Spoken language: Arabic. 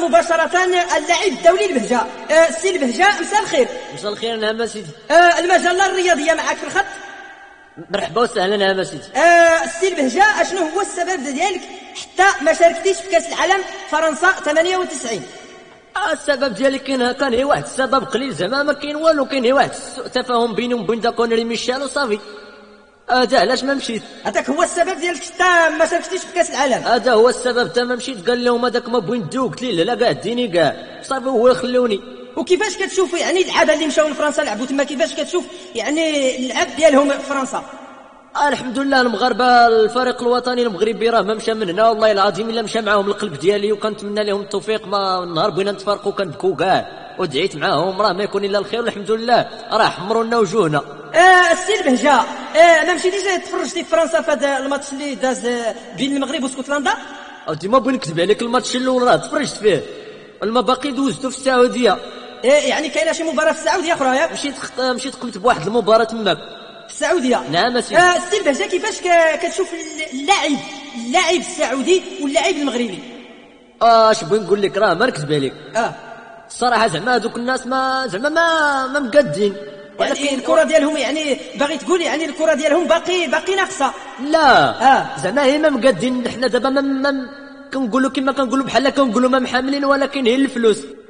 مباشرة اللاعب الدولي البهجة. السي البهجة، مساء الخير. مساء الخير. نعم سيدي. المجلة الرياضية معك في الخط. مرحبا وسهلا. نعم سيدي. السي البهجة، اشنو هو السبب ديالك حتى ما شاركتيش في كأس العالم فرنسا 98؟ السبب ديالي كان هي واحد السبب قليل، زعما ما كاين والو، كاين هي واحد سوء تفاهم بيني وبين داكونري ميشيل وصافي. هذا علاش ما مشيت. هذاك هو السبب ديالك حتى ما شاركتيش في كأس العالم. هذا هو السبب حتى ما مشيت. قال لهم هذاك ما بغيت ندوي، قلت لي لا كاع ديني كاع صافي هو يخلوني. وكيفاش كتشوف يعني اللعابه اللي مشاو لفرنسا لعبوا تما، كيفاش كتشوف يعني اللعب ديالهم في فرنسا؟ الحمد لله المغاربه، الفريق الوطني المغربي راه ما مشى من هنا والله العظيم الا مشى معاهم القلب ديالي، وكنتمنى لهم التوفيق. ما نهار بغينا نتفرقوا كنبكوا كاع، ودعيت معاهم راه ما يكون الا الخير، والحمد لله راه حمروا لنا وجوهنا. السي البهجة، ما مشيتيش تفرجتي في فرنسا في هذا الماتش اللي داز بين المغرب واسكتلندا؟ اودي ما بغيت نكذب عليك، الماتش الاول راه تفرجت فيه، باقي دوزته في السعوديه. يعني كاينه شي مباراه في السعوديه اخرى ياك؟ مشيت قمت بواحد المباراه تماك في السعوديه. نعم سيدي. السي البهجة، كيفاش كتشوف اللاعب السعودي واللاعب المغربي؟ اش بغي نقول لك، راه ما نكذب عليك. الصراحه زعما هذوك الناس ما مقادين، يعني الكره ديالهم، يعني باغي تقول يعني الكره ديالهم باقي ناقصه؟ لا زعما هي ما مقادين. حنا دابا كنقولوا كما كنقولوا بحال كنقولوا ما محاملين، ولكن هي الفلوس.